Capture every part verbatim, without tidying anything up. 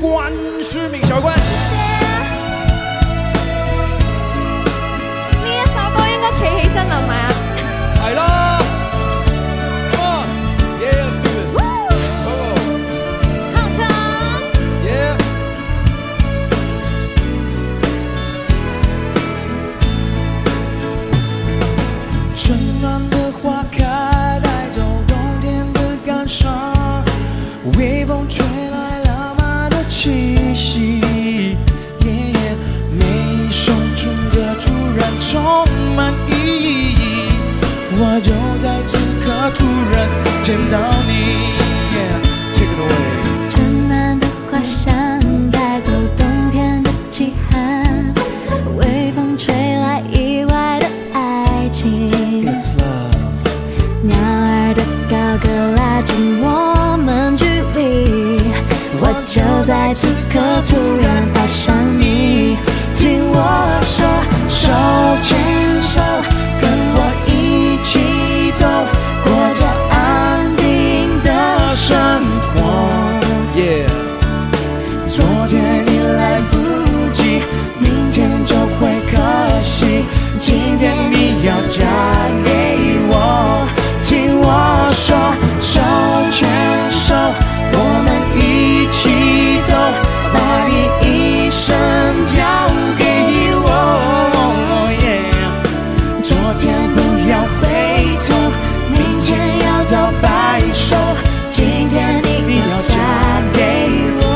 关诗敏小关。 謝啊！呢一首歌應該企起身啦，係咪啊？ 係啦。Come on, yeah, let's do this. Hong Kong. Yeah. 春暖的花开，带走冬天的感伤，微风吹来浪漫的气息。Yeah, 每一首春歌突然充满意义，我就在此刻突然见到你。Yeah, take it away. 春暖的花香带走冬天的凄寒，微风吹来意外的爱情。 It's love. 鸟儿的高歌拉近我们距离，我就在此刻突然爱上你。听我说，手牵手，跟我一起走，过着安定的生活。 Yeah. 昨天你来不及，明天就会可惜，今天你要嫁给我。听我说，手牵手，我们一起走，把你一生交给我。Yeah. 昨天不要回头，明天要到白首，今天你要嫁给我。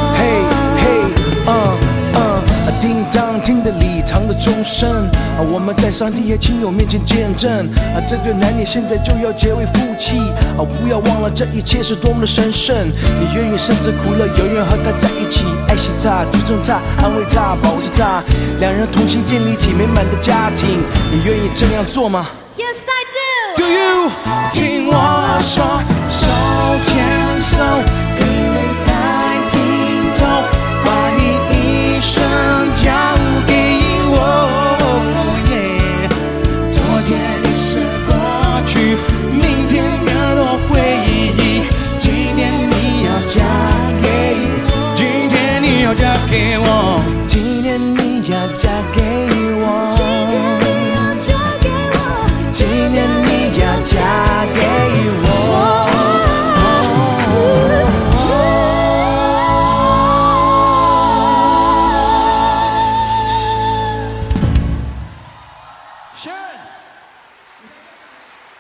叮当听得礼堂的钟声啊，我们在上帝和亲友面前见证啊，这对男女现在就要结为夫妻啊！不要忘了这一切是多么的神圣。你愿意生死苦乐，永远和他在一起，爱惜他，尊重他，安慰他，保护他，两人同心建立起美满的家庭。你愿意这样做吗 Yes, I do. ？Do you？ 听我说，手牵手。